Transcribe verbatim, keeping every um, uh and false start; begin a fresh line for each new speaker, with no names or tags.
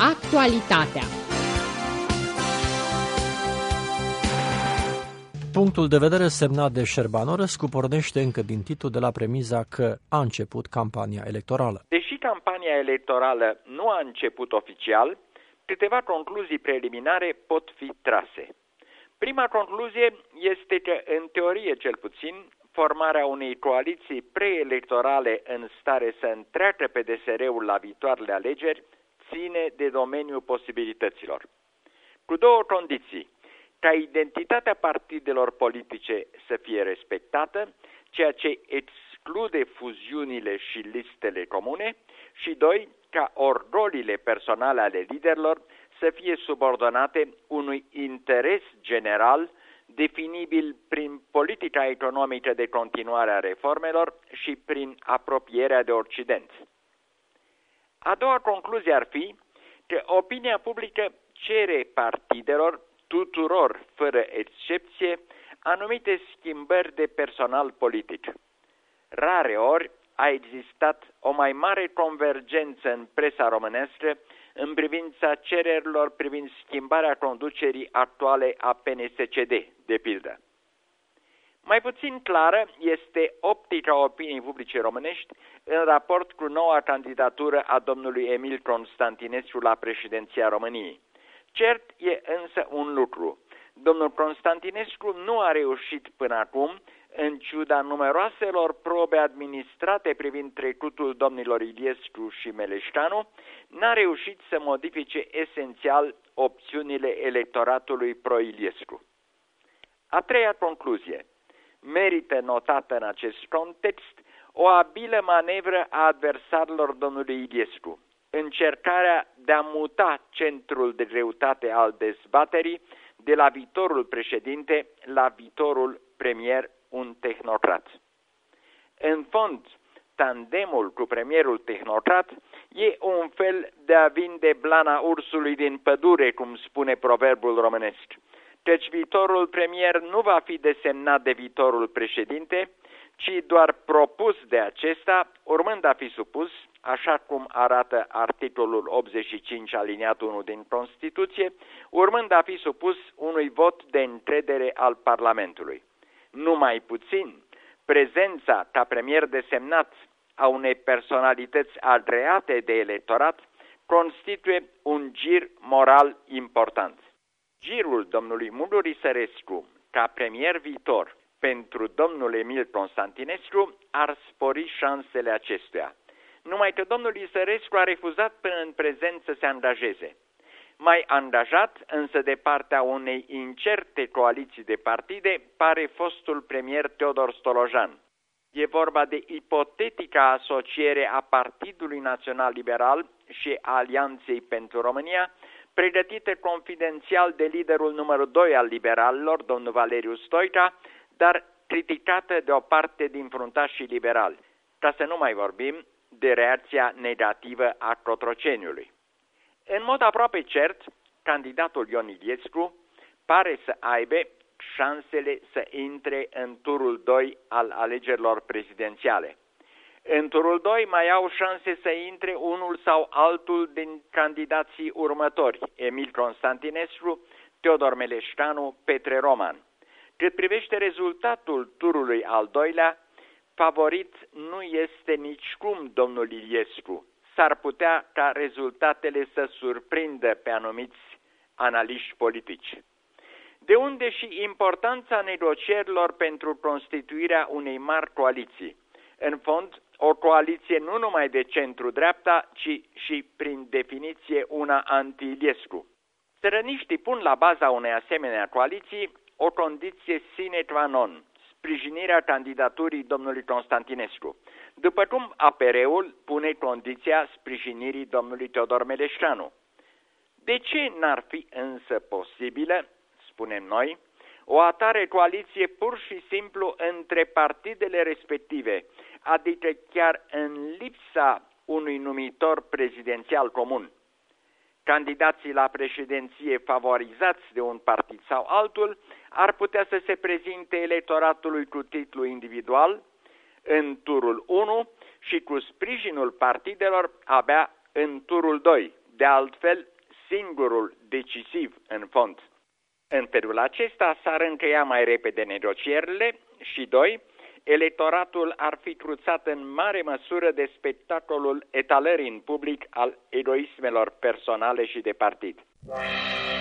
Actualitatea.
Punctul de vedere semnat de Șerbanorescu pornește încă din titlu de la premiza că a început campania electorală.
Deși campania electorală nu a început oficial, câteva concluzii preliminare pot fi trase. Prima concluzie este că, în teorie cel puțin, formarea unei coaliții preelectorale în stare să întreacă P D S R-ul la viitoarele alegeri ține de domeniul posibilităților. Cu două condiții: ca identitatea partidelor politice să fie respectată, ceea ce exclude fuziunile și listele comune, și doi, ca orgoliile personale ale liderilor să fie subordonate unui interes general definibil prin politica economică de continuare a reformelor și prin apropierea de Occident. A doua concluzie ar fi că opinia publică cere partidelor, tuturor, fără excepție, anumite schimbări de personal politic. Rare ori a existat o mai mare convergență în presa românească în privința cererilor privind schimbarea conducerii actuale a P N S C D, de pildă. Mai puțin clară este optica opiniei publice românești în raport cu noua candidatură a domnului Emil Constantinescu la președinția României. Cert e însă un lucru: domnul Constantinescu nu a reușit până acum, în ciuda numeroaselor probe administrate privind trecutul domnilor Iliescu și Meleșcanu, n-a reușit să modifice esențial opțiunile electoratului pro-Iliescu. A treia concluzie: merită notată în acest context o abilă manevră a adversarilor domnului Iliescu, încercarea de a muta centrul de greutate al dezbaterii de la viitorul președinte la viitorul premier, un tehnocrat. În fond, tandemul cu premierul tehnocrat e un fel de a vinde blana ursului din pădure, cum spune proverbul românesc, căci viitorul premier nu va fi desemnat de viitorul președinte, ci doar propus de acesta, urmând a fi supus, așa cum arată articolul optzeci și cinci aliniatul unu din Constituție, urmând a fi supus unui vot de încredere al Parlamentului. Numai puțin, prezența ca premier desemnat a unei personalități agreate de electorat constituie un gir moral important. Girul domnului Muduri Sărescu ca premier viitor pentru domnul Emil Constantinescu ar spori șansele acestuia. Numai că domnul Isărescu a refuzat până în prezent să se angajeze. Mai angajat, însă de partea unei incerte coaliții de partide, pare fostul premier Teodor Stolojan. E vorba de ipotetica asociere a Partidului Național Liberal și Alianței pentru România, pregătită confidențial de liderul numărul doi al liberalilor, domnul Valeriu Stoica, dar criticată de o parte din fruntașii liberali, ca să nu mai vorbim de reacția negativă a Cotroceniului. În mod aproape cert, candidatul Ion Iliescu pare să aibă șansele să intre în turul doi al alegerilor prezidențiale. În turul doi mai au șanse să intre unul sau altul din candidații următori: Emil Constantinescu, Teodor Meleșcanu, Petre Roman. Cât privește rezultatul turului al doilea, favorit nu este nicicum domnul Iliescu. S-ar putea ca rezultatele să surprindă pe anumiți analiști politici. De unde și importanța negocierilor pentru constituirea unei mari coaliții. În fond, o coaliție nu numai de centru-dreapta, ci și, prin definiție, una anti-Iliescu. Țărăniștii pun la baza unei asemenea coaliții o condiție sine qua non: sprijinirea candidaturii domnului Constantinescu, după cum A P R-ul pune condiția sprijinirii domnului Teodor Meleșcanu. De ce n-ar fi însă posibilă, spunem noi, o atare coaliție pur și simplu între partidele respective, adică chiar în lipsa unui numitor prezidențial comun? Candidații la președinție favorizați de un partid sau altul ar putea să se prezinte electoratului cu titlu individual în turul unu și cu sprijinul partidelor abia în turul doi. De altfel, singurul decisiv în fond. În felul acesta s-ar încheia mai repede negocierile și, doi, electoratul ar fi cruțat în mare măsură de spectacolul etalării în public al egoismelor personale și de partid.